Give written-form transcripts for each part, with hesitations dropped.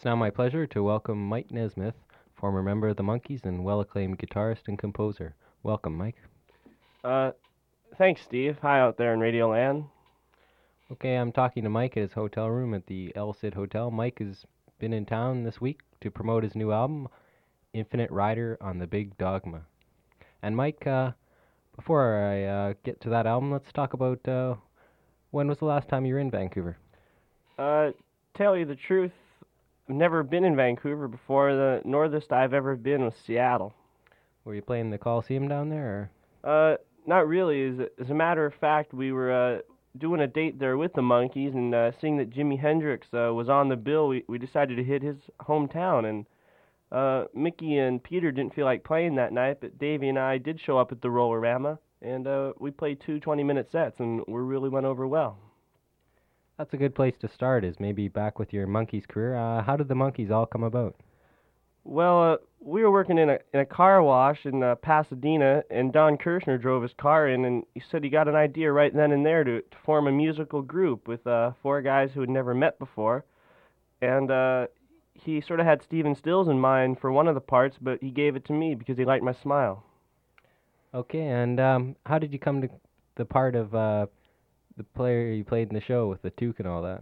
It's now my pleasure to welcome Mike Nesmith, former member of the Monkees and well-acclaimed guitarist and composer. Welcome, Mike. Uh, Thanks, Steve. Hi out there in Radio Land. Okay, I'm talking to Mike at his hotel room at the El Cid Hotel. Mike has been in town this week to promote his new album, Infinite Rider on the Big Dogma. And Mike, before I get to that album, let's talk about when was the last time you were in Vancouver? Uh, Tell you the truth, I've never been in Vancouver before. The northest I've ever been was Seattle. Were you playing the Coliseum down there? Not really. As a matter of fact, we were doing a date there with the Monkees, and seeing that Jimi Hendrix was on the bill, we decided to hit his hometown. And Mickey and Peter didn't feel like playing that night, but Davey and I did show up at the Rollerama, and we played two 20-minute sets, and we really went over well. That's a good place to start, is maybe back with your Monkees career. How did the Monkees all come about? Well, we were working in a car wash in Pasadena, and Don Kirshner drove his car in, and he said he got an idea right then and there to form a musical group with four guys who had never met before, and he sort of had Stephen Stills in mind for one of the parts, but he gave it to me because he liked my smile. Okay, and how did you come to the part of the player you played in the show with the toque and all that?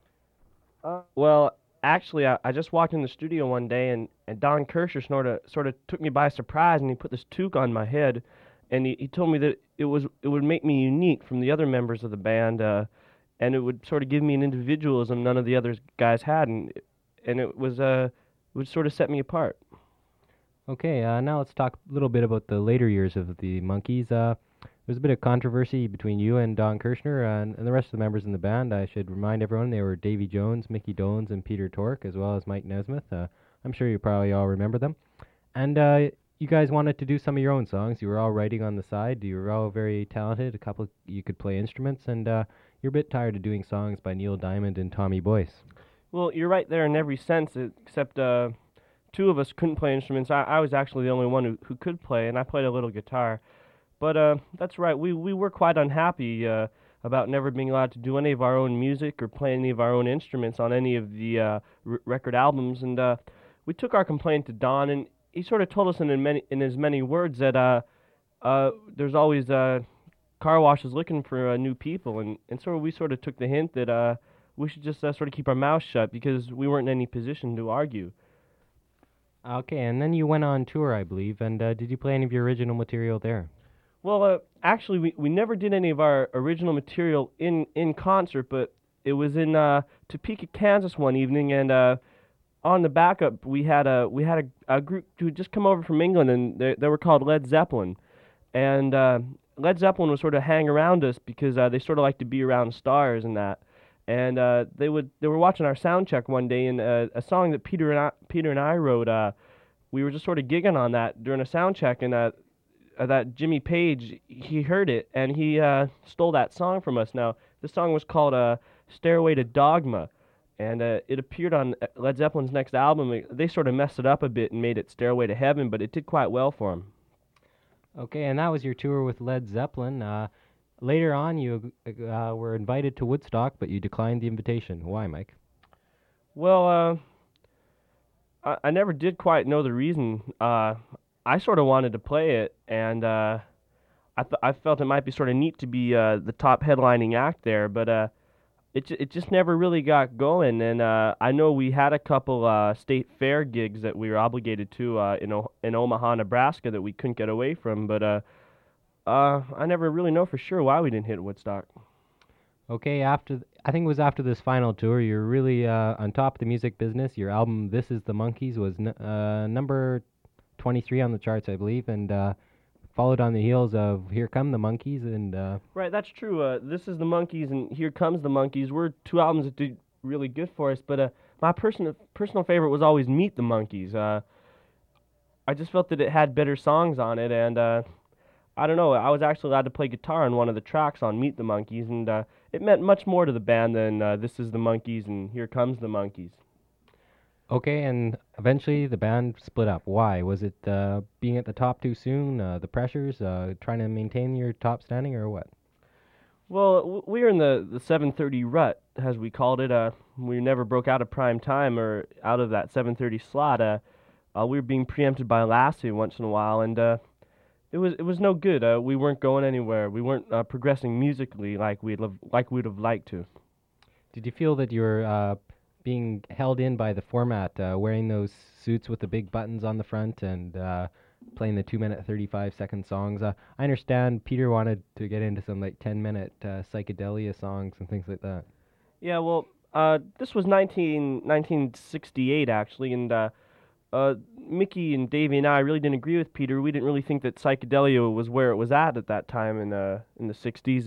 Well, actually, I just walked in the studio one day, and Don Kirshner sort of took me by surprise, and he put this toque on my head, and he told me that it would make me unique from the other members of the band, and it would sort of give me an individualism none of the other guys had, and it would sort of set me apart. Okay, now let's talk a little bit about the later years of the Monkees. There's a bit of controversy between you and Don Kirshner and the rest of the members in the band. I should remind everyone they were Davy Jones, Mickey Dolenz, and Peter Tork, as well as Mike Nesmith. I'm sure you probably all remember them. And you guys wanted to do some of your own songs. You were all writing on the side. You were all very talented. A couple, you could play instruments, and you're a bit tired of doing songs by Neil Diamond and Tommy Boyce. Well, you're right there in every sense, except two of us couldn't play instruments. I was actually the only one who could play, and I played a little guitar. But that's right. We were quite unhappy about never being allowed to do any of our own music or play any of our own instruments on any of the record albums. And we took our complaint to Don, and he sort of told us in as many words that there's always car washes looking for new people, and so we sort of took the hint that we should just sort of keep our mouths shut because we weren't in any position to argue. Okay, and then you went on tour, I believe, and did you play any of your original material there? Well, actually, we never did any of our original material in concert, but it was in Topeka, Kansas one evening, and on the backup we had a group who had just come over from England, and they were called Led Zeppelin, and Led Zeppelin would sort of hang around us because they sort of like to be around stars and that, and they were watching our sound check one day, and a song that Peter and I wrote. We were just sort of gigging on that during a sound check, and that Jimmy Page, he heard it, and he stole that song from us. Now, the song was called Stairway to Dogma, and it appeared on Led Zeppelin's next album. They sort of messed it up a bit and made it Stairway to Heaven, but it did quite well for him. Okay, and that was your tour with Led Zeppelin. Later on, you were invited to Woodstock, but you declined the invitation. Why, Mike? Well, I never did quite know the reason. I sort of wanted to play it, and I felt it might be sort of neat to be the top headlining act there, but it just never really got going. And I know we had a couple state fair gigs that we were obligated to in Omaha, Nebraska, that we couldn't get away from. But I never really know for sure why we didn't hit Woodstock. Okay, I think it was after this final tour, you're really on top of the music business. Your album "This Is the Monkees" was number 23 on the charts, I believe, and followed on the heels of "Here Come the Monkees" and Right, that's true. This is the Monkees, and Here Comes the Monkees. Were two albums that did really good for us, but my personal favorite was always Meet the Monkees. I just felt that it had better songs on it, and I don't know. I was actually allowed to play guitar on one of the tracks on Meet the Monkees, and it meant much more to the band than This Is the Monkees and Here Comes the Monkees. okay, and eventually the band split up. Why? Was it being at the top too soon, the pressures, trying to maintain your top standing, or what? Well, we were in the 7:30 rut, as we called it. We never broke out of prime time or out of that 7:30 slot. We were being preempted by Lassie once in a while, and it was no good. We weren't going anywhere. We weren't progressing musically like we'd have liked to. Did you feel that you were being held in by the format, wearing those suits with the big buttons on the front and playing the 2 minute 35-second songs? I understand Peter wanted to get into some like 10-minute psychedelia songs and things like that. Yeah, well, this was 1968 actually, and Mickey and Davey and I really didn't agree with Peter. We didn't really think that psychedelia was where it was at that time in the 60s.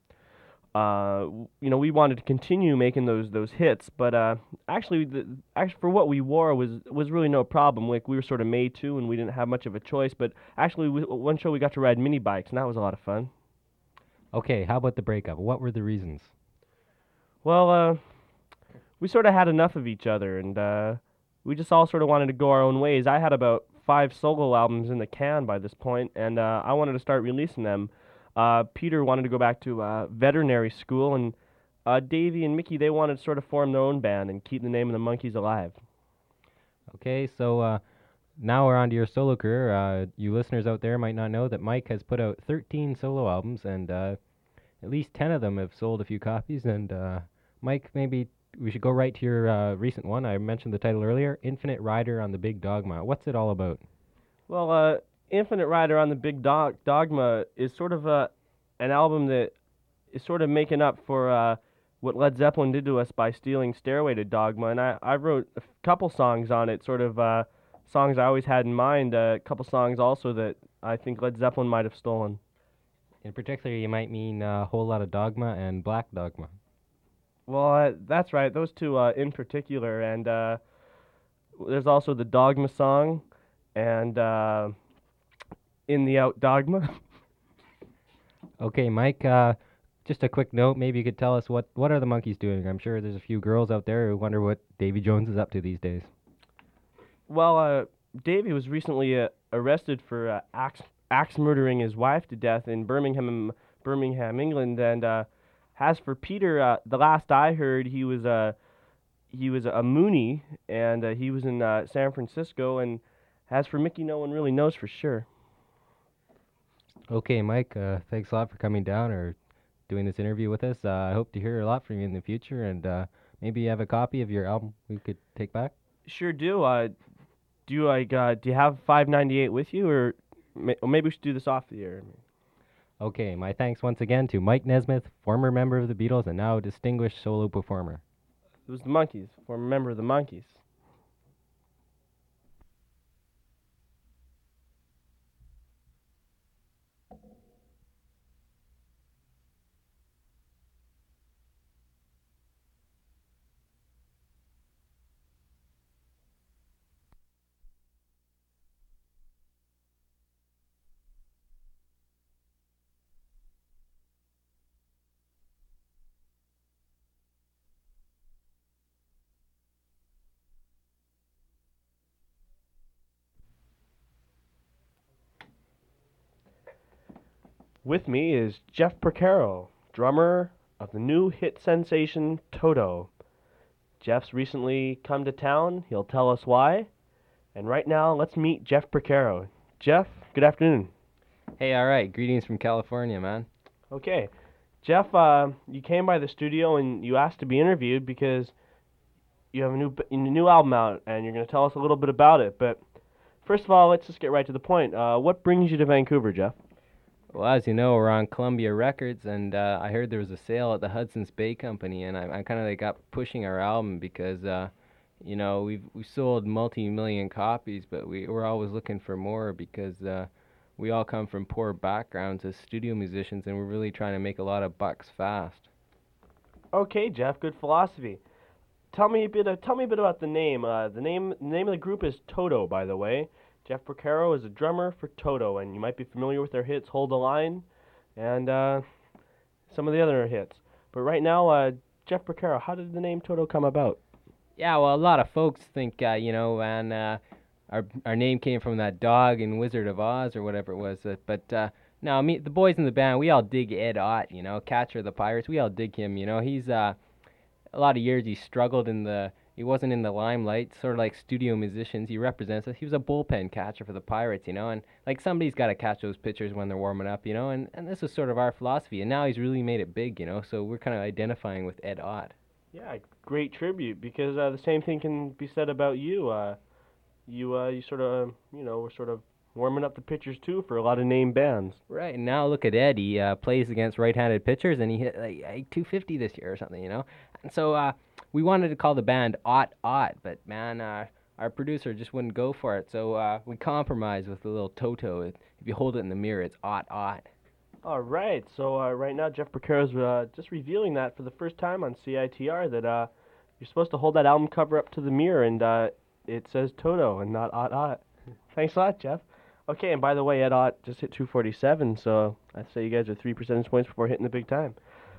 We wanted to continue making those hits, but actually for what we wore was really no problem. Like we were sort of made to, and we didn't have much of a choice. But actually, one show we got to ride mini bikes, and that was a lot of fun. Okay, how about the breakup? What were the reasons? Well, we sort of had enough of each other, and we just all sort of wanted to go our own ways. I had about 5 solo albums in the can by this point, and I wanted to start releasing them. Peter wanted to go back to veterinary school, and Davey and Mickey they wanted to sort of form their own band and keep the name of the Monkees alive. Okay, so now we're on to your solo career. You listeners out there might not know that Mike has put out 13 solo albums, and at least 10 of them have sold a few copies. And Mike, maybe we should go right to your recent one. I mentioned the title earlier, Infinite Rider on the Big Dogma. What's it all about? Well, Infinite Rider on the Big Dogma is sort of an album that is sort of making up for what Led Zeppelin did to us by stealing Stairway to Dogma, and I wrote a couple songs on it, sort of songs I always had in mind, a couple songs also that I think Led Zeppelin might have stolen. In particular, you might mean a whole lot of Dogma and Black Dogma. Well, that's right, those two in particular, and there's also the Dogma song, and In the Out Dogma. Okay, Mike, just a quick note. Maybe you could tell us what are the Monkees doing? I'm sure there's a few girls out there who wonder what Davy Jones is up to these days. Well, Davey was recently arrested for axe murdering his wife to death in Birmingham, England. And as for Peter, the last I heard, he was a Moonie, and he was in San Francisco. And as for Mickey, no one really knows for sure. Okay, Mike, thanks a lot for coming down or doing this interview with us. I hope to hear a lot from you in the future, and maybe you have a copy of your album we could take back. Sure do. Do you have 598 with you, or maybe we should do this off the air? Okay, my thanks once again to Mike Nesmith, former member of the Beatles and now distinguished solo performer. It was the Monkees, former member of the Monkees. With me is Jeff Porcaro, drummer of the new hit sensation Toto. Jeff's recently come to town. He'll tell us why. And right now, let's meet Jeff Porcaro. Jeff, good afternoon. Hey, all right. Greetings from California, man. Okay. Jeff, you came by the studio and you asked to be interviewed because you have a new album out and you're going to tell us a little bit about it. But first of all, let's just get right to the point. What brings you to Vancouver, Jeff? Well, as you know, we're on Columbia Records, and I heard there was a sale at the Hudson's Bay Company, and I kind of like got pushing our album because, we sold multi-million copies, but we're always looking for more because we all come from poor backgrounds as studio musicians, and we're really trying to make a lot of bucks fast. Okay, Jeff, good philosophy. Tell me a bit about the name. The name of the group is Toto, by the way. Jeff Porcaro is a drummer for Toto, and you might be familiar with their hits "Hold the Line" and some of the other hits. But right now, Jeff Porcaro, how did the name Toto come about? Yeah, well, a lot of folks think, and our name came from that dog in Wizard of Oz or whatever it was. But No, me, the boys in the band, we all dig Ed Ott, you know, catcher of the Pirates. We all dig him, you know. He's a lot of years he struggled in the he wasn't in the limelight, sort of like studio musicians. He represents us. He was a bullpen catcher for the Pirates, you know, and like somebody's got to catch those pitchers when they're warming up, you know, and this is sort of our philosophy. And now he's really made it big, you know, so we're kind of identifying with Ed Ott. Yeah, great tribute because the same thing can be said about you. You sort of were sort of warming up the pitchers too for a lot of name bands. Right, and now look at Ed. He plays against right-handed pitchers, and he hit like 250 this year or something, you know. And so we wanted to call the band Ott Ott, but man, our producer just wouldn't go for it. So we compromised with a little Toto. If you hold it in the mirror, it's Ott Ott. All right, so right now Jeff Porcaro's just revealing that for the first time on CITR that you're supposed to hold that album cover up to the mirror and it says Toto and not Ott Ott. Thanks a lot, Jeff. Okay, and by the way, Ed Ott just hit 247, so I'd say you guys are 3 percentage points before hitting the big time.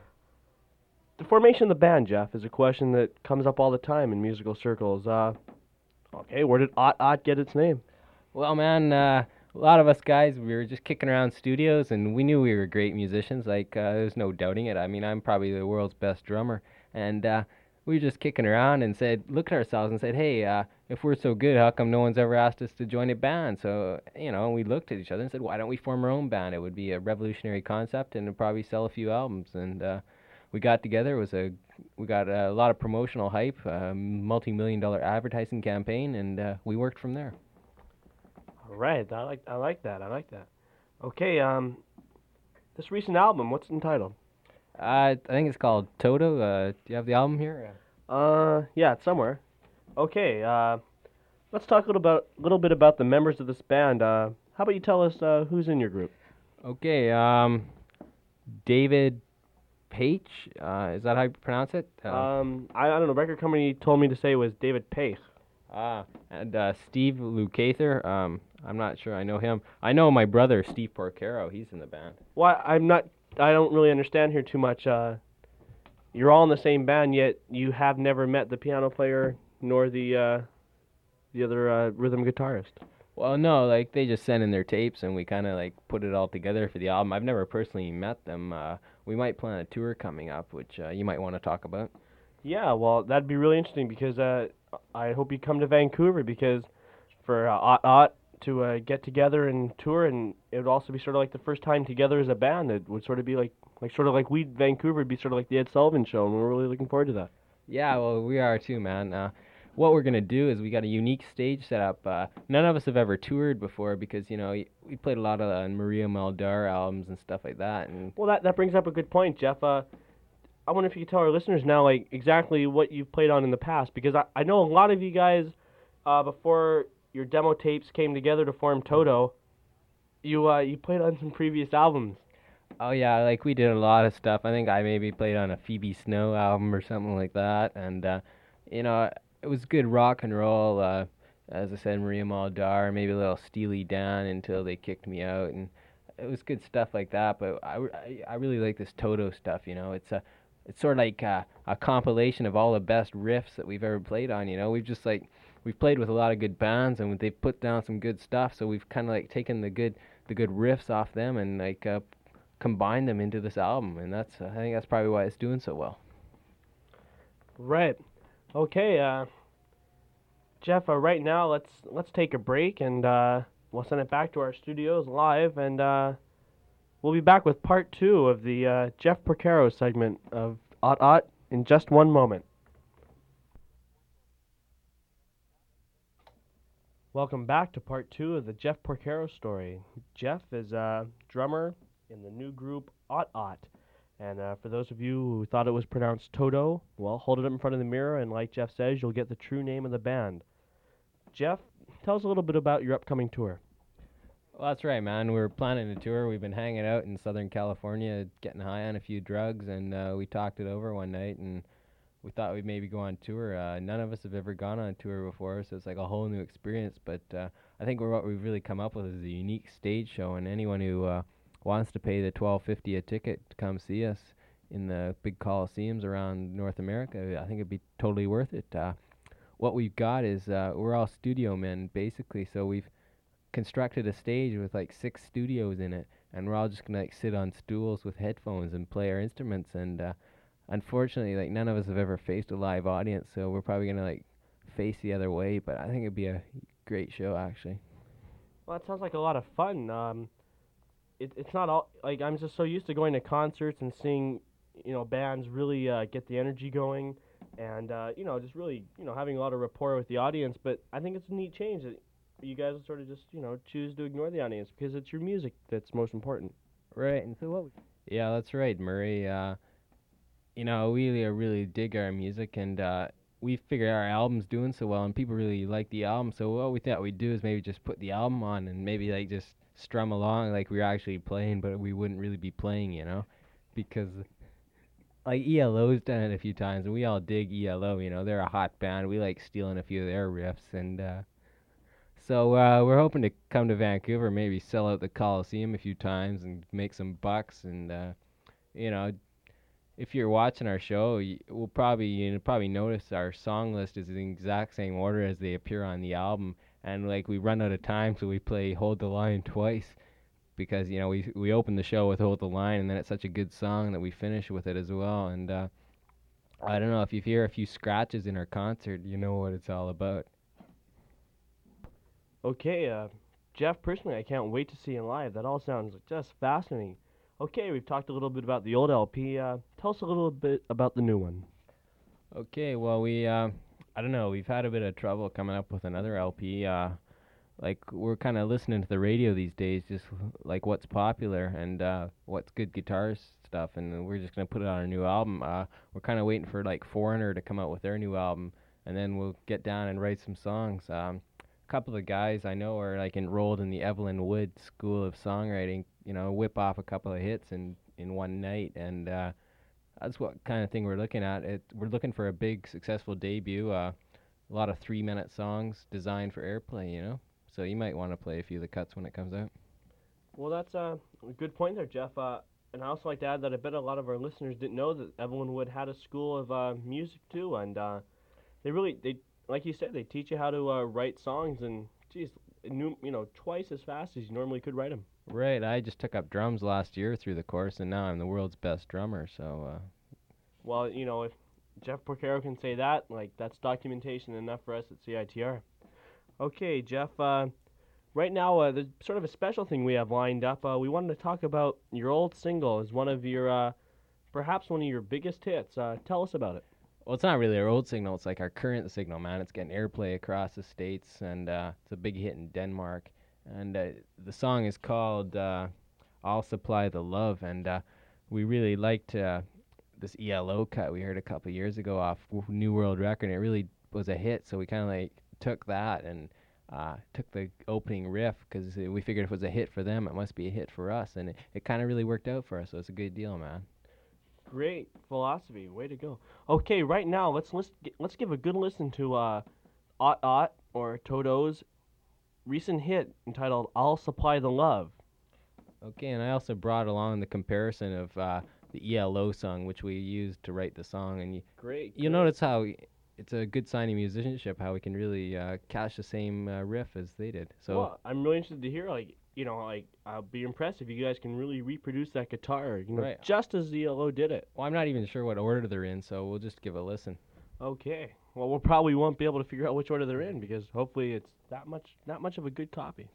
The formation of the band, Jeff, is a question that comes up all the time in musical circles. Okay, where did Ott Ott get its name? Well, man, a lot of us guys, we were just kicking around studios, and we knew we were great musicians. Like, there's no doubting it. I mean, I'm probably the world's best drummer, and we were just kicking around and looked at ourselves and said, hey, if we're so good, how come no one's ever asked us to join a band? So, you know, we looked at each other and said, why don't we form our own band? It would be a revolutionary concept and it'd probably sell a few albums. And we got together. We got a lot of promotional hype, multi-million-dollar advertising campaign, and we worked from there. All right, I like that. I like that. Okay, this recent album, what's it entitled? I think it's called Toto. Do you have the album here? Yeah, it's somewhere. Okay, let's talk a little bit about the members of this band. How about you tell us who's in your group? Okay, David Paich. Is that how you pronounce it? I don't know. Record company told me to say it was David Paich. And Steve Lukather. I'm not sure I know him. I know my brother Steve Porcaro. He's in the band. Well, I don't really understand here too much. You're all in the same band, yet you have never met the piano player nor the other rhythm guitarist. Well, no, like they just sent in their tapes and we kind of like put it all together for the album. I've never personally met them. We might plan a tour coming up, which you might want to talk about. Yeah, well, that'd be really interesting because I hope you come to Vancouver because for Ott Ott to get together and tour, and it would also be sort of like the first time together as a band. It would sort of be like we Vancouver would be sort of like the Ed Sullivan Show, and we're really looking forward to that. Yeah, well, we are too, man. What we're gonna do is we got a unique stage set up. None of us have ever toured before because you know we played a lot of Maria Muldaur albums and stuff like that. And well, that brings up a good point, Jeff. I wonder if you could tell our listeners now, like exactly what you've played on in the past, because I know a lot of you guys before your demo tapes came together to form Toto, you played on some previous albums. Oh yeah, like we did a lot of stuff. I think I maybe played on a Phoebe Snow album or something like that, and you know it was good rock and roll. As I said, Maria Muldaur, maybe a little Steely Dan until they kicked me out, and it was good stuff like that. But I really like this Toto stuff. You know, it's sort of like a compilation of all the best riffs that we've ever played on. You know, we've played with a lot of good bands and they've put down some good stuff. So we've kind of like taken the good riffs off them and like combined them into this album. And I think that's probably why it's doing so well. Right. Okay. Jeff. Right now, let's take a break and we'll send it back to our studios live and. We'll be back with part 2 of the Jeff Porcaro segment of Ott Ott in just one moment. Welcome back to part 2 of the Jeff Porcaro story. Jeff is a drummer in the new group Ott Ott. And for those of you who thought it was pronounced Toto, well, hold it up in front of the mirror and like Jeff says, you'll get the true name of the band. Jeff, tell us a little bit about your upcoming tour. Well, that's right, man. We're planning a tour. We've been hanging out in Southern California, getting high on a few drugs, and we talked it over one night, and we thought we'd maybe go on tour. None of us have ever gone on tour before, so it's like a whole new experience. But I think what we've really come up with is a unique stage show, and anyone who wants to pay the $12.50 a ticket to come see us in the big coliseums around North America, I think it'd be totally worth it. What we've got is we're all studio men, basically, so we've constructed a stage with like 6 studios in it, and we're all just gonna like sit on stools with headphones and play our instruments. And unfortunately, like none of us have ever faced a live audience, so we're probably gonna like face the other way. But I think it'd be a great show, actually. Well, that sounds like a lot of fun. It's not all like I'm just so used to going to concerts and seeing, bands really get the energy going, and just really having a lot of rapport with the audience. But I think it's a neat change that you guys sort of just choose to ignore the audience because it's your music that's most important. Right. And so what? Yeah, that's right, Murray. We really dig our music, and we figure our album's doing so well, and people really like the album. So what we thought we'd do is maybe just put the album on and maybe like just strum along like we were actually playing, but we wouldn't really be playing, because like ELO's done it a few times, and we all dig ELO. They're a hot band. We like stealing a few of their riffs, and we're hoping to come to Vancouver, maybe sell out the Coliseum a few times and make some bucks, and you know if you're watching our show, we'll probably notice our song list is in the exact same order as they appear on the album, and like we run out of time, so we play "Hold the Line" twice because we open the show with "Hold the Line," and then it's such a good song that we finish with it as well. And I don't know if you hear a few scratches in our concert, you know what it's all about. Okay, Jeff, personally, I can't wait to see you live. That all sounds just fascinating. Okay, we've talked a little bit about the old LP. Tell us a little bit about the new one. Okay, well I don't know, we've had a bit of trouble coming up with another LP. Like we're kind of listening to the radio these days, just like what's popular and what's good guitar stuff, and we're just gonna put it on our new album. We're kind of waiting for like Foreigner to come out with their new album, and then we'll get down and write some songs. A couple of guys I know are like enrolled in the Evelyn Wood School of Songwriting. Whip off a couple of hits in one night, and that's what kind of thing we're looking at. We're looking for a big successful debut. A lot of 3-minute songs designed for airplay. So you might want to play a few of the cuts when it comes out. Well, that's a good point there, Jeff. And I also like to add that I bet a lot of our listeners didn't know that Evelyn Wood had a school of music too, and they like you said, they teach you how to write songs, and geez, twice as fast as you normally could write them. Right. I just took up drums last year through the course, and now I'm the world's best drummer. So. Well, if Jeff Porcaro can say that, like that's documentation enough for us at CITR. Okay, Jeff. Right now, there's sort of a special thing we have lined up. We wanted to talk about your old single as one of your, perhaps one of your biggest hits. Tell us about it. Well, it's not really our old signal. It's like our current signal, man. It's getting airplay across the states, and it's a big hit in Denmark. And the song is called "I'll Supply the Love," and we really liked this ELO cut we heard a couple years ago off New World Record. And it really was a hit, so we kind of like took that and took the opening riff because we figured if it was a hit for them, it must be a hit for us, and it kind of really worked out for us. So it's a good deal, man. Great philosophy, way to go. Okay, right now let's give a good listen to Ot Ot or Toto's recent hit entitled "I'll Supply the Love." Okay, and I also brought along the comparison of the ELO song, which we used to write the song, and you'll notice how it's a good sign of musicianship, how we can really catch the same riff as they did. So well, I'm really interested to hear, I'll be impressed if you guys can really reproduce that guitar, right, just as the ELO did it. Well, I'm not even sure what order they're in, so we'll just give a listen. Okay. Well, we'll probably won't be able to figure out which order they're in because hopefully it's not much of a good copy.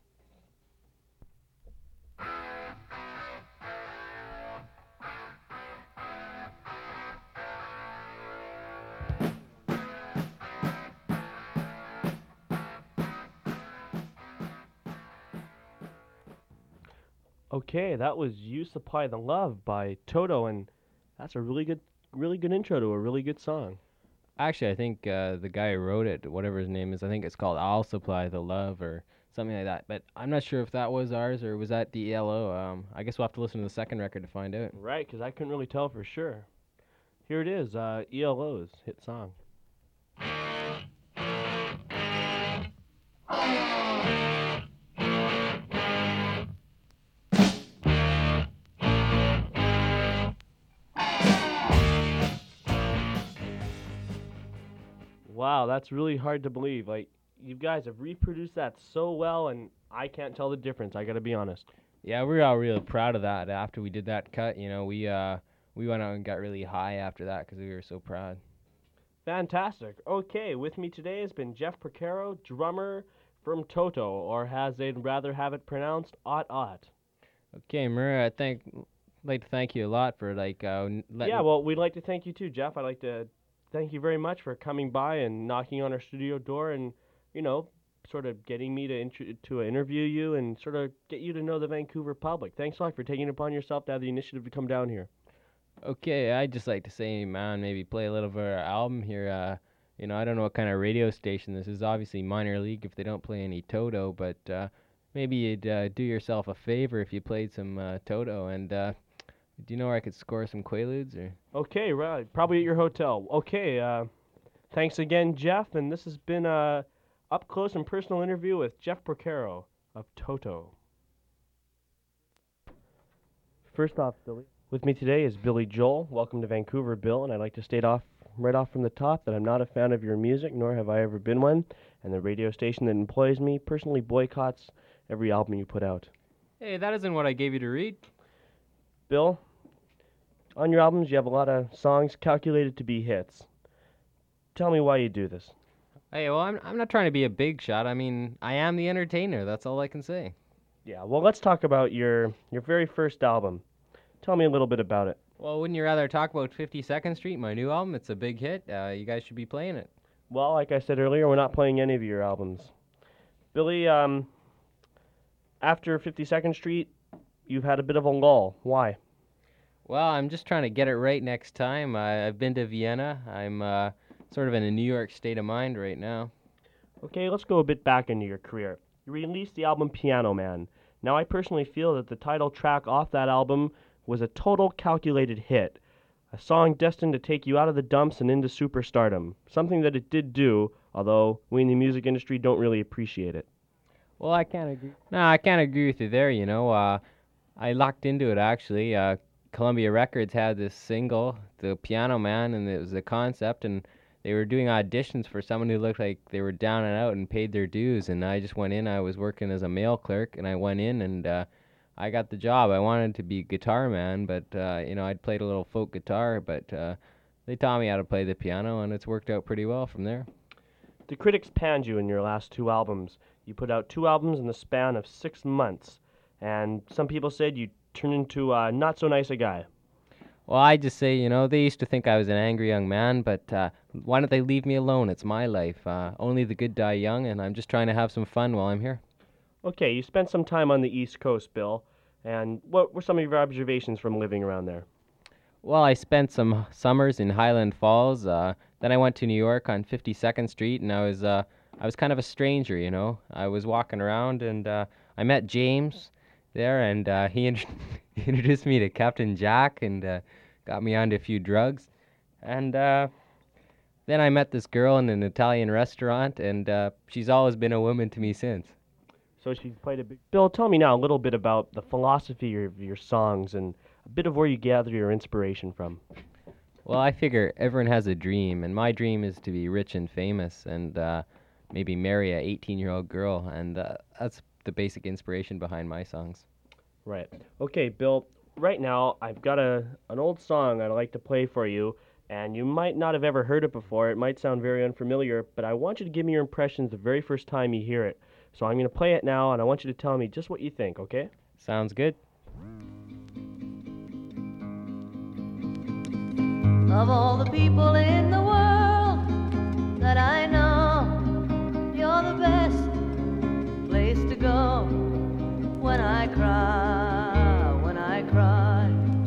Okay, that was "You Supply the Love" by Toto, and that's a really good intro to a really good song. Actually, I think the guy who wrote it, whatever his name is, I think it's called "I'll Supply the Love" or something like that. But I'm not sure if that was ours or was that the ELO. I guess we'll have to listen to the second record to find out. Right, because I couldn't really tell for sure. Here it is, ELO's hit song. Wow, that's really hard to believe. Like, you guys have reproduced that so well, and I can't tell the difference, I gotta be honest. Yeah, we're all real proud of that. After we did that cut, we went out and got really high after that because we were so proud. Fantastic. Okay, with me today has been Jeff Porcaro, drummer from Toto, or as they'd rather have it pronounced, Ot Ot. Okay, Murray, like to thank you a lot for Yeah, letting. well, we'd like to thank you too, Jeff. I'd like to thank you very much for coming by and knocking on our studio door and, you know, sort of getting me to interview you and sort of get you to know the Vancouver public. Thanks a lot for taking it upon yourself to have the initiative to come down here. Okay, I'd just like to say, man, maybe play a little of our album here. I don't know what kind of radio station this is. Obviously, minor league if they don't play any Toto, but maybe you'd do yourself a favor if you played some Toto. And do you know where I could score some Quaaludes? Or Okay, right. Probably at your hotel. Okay, thanks again, Jeff. And this has been a up close and personal interview with Jeff Porcaro of Toto. First off, Billy. With me today is Billy Joel. Welcome to Vancouver, Bill. And I'd like to state right off from the top that I'm not a fan of your music, nor have I ever been one. And the radio station that employs me personally boycotts every album you put out. hey, that isn't what I gave you to read. Bill, on your albums you have a lot of songs calculated to be hits. Tell me why you do this. Hey, well, I'm not trying to be a big shot. I mean, I am the entertainer. That's all I can say. Yeah, well, let's talk about your very first album. Tell me a little bit about it. Well, wouldn't you rather talk about 52nd Street, my new album? It's a big hit. You guys should be playing it. Well, like I said earlier, we're not playing any of your albums. Billy, after 52nd Street, you've had a bit of a lull. Why? Well, I'm just trying to get it right next time. I've been to Vienna. I'm sort of in a New York state of mind right now. Okay, let's go a bit back into your career. You released the album Piano Man. Now, I personally feel that the title track off that album was a total calculated hit. A song destined to take you out of the dumps and into superstardom. Something that it did do, although we in the music industry don't really appreciate it. Well, I can't agree. No, I can't agree with you there. I locked into it actually. Columbia Records had this single, The Piano Man, and it was a concept, and they were doing auditions for someone who looked like they were down and out and paid their dues. And I just went in. I was working as a mail clerk, and I went in and I got the job. I wanted to be guitar man, but I'd played a little folk guitar, but they taught me how to play the piano, and it's worked out pretty well from there. The critics panned you in your last two albums. You put out two albums in the span of 6 months, and some people said you turned into not so nice a guy. Well, I just say, they used to think I was an angry young man, but why don't they leave me alone? It's my life. Only the good die young, and I'm just trying to have some fun while I'm here. Okay, you spent some time on the East Coast, Bill, and what were some of your observations from living around there? Well, I spent some summers in Highland Falls. Then I went to New York on 52nd Street, and I was kind of a stranger. I was walking around, and I met James there, and he introduced me to Captain Jack, and got me onto a few drugs. And then I met this girl in an Italian restaurant, and she's always been a woman to me since. So she's played a big. Bill, tell me now a little bit about the philosophy of your songs and a bit of where you gather your inspiration from. Well, I figure everyone has a dream, and my dream is to be rich and famous, and maybe marry a 18-year-old girl, and that's the basic inspiration behind my songs. Right. Okay, Bill. Right now, I've got an old song I'd like to play for you, and you might not have ever heard it before. It might sound very unfamiliar, but I want you to give me your impressions the very first time you hear it. So I'm going to play it now, and I want you to tell me just what you think, okay? Sounds good. Of all the people in the world that I know, you're the best place to go when I cry, when I cry.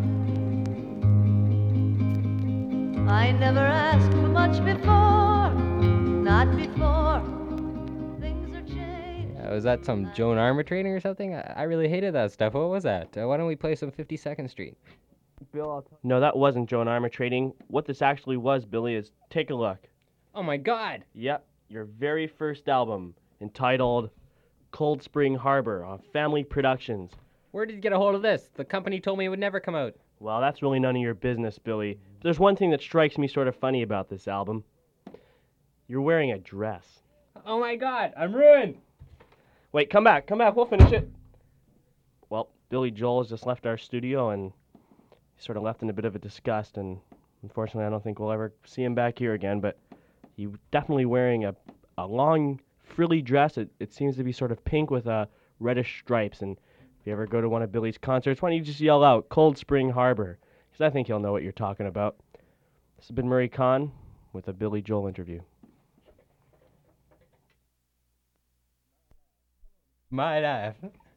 I never asked for much before, not before. Things are changed. Was that some Joan Armatrading or something? I really hated that stuff. What was that? Why don't we play some 52nd Street? Bill, no, that wasn't Joan Armatrading. What this actually was, Billy, is take a look. Oh my God! Yep, your very first album, entitled Cold Spring Harbor on Family Productions. Where did you get a hold of this? The company told me it would never come out. Well, that's really none of your business, Billy. But there's one thing that strikes me sort of funny about this album. You're wearing a dress. Oh my God, I'm ruined! Wait, come back, we'll finish it. Well, Billy Joel has just left our studio, and he sort of left in a bit of a disgust. And unfortunately, I don't think we'll ever see him back here again. But he's definitely wearing a long frilly dress. It seems to be sort of pink with reddish stripes. And if you ever go to one of Billy's concerts, why don't you just yell out Cold Spring Harbor? Because I think he'll know what you're talking about. This has been Murray Kahn with a Billy Joel interview. My life.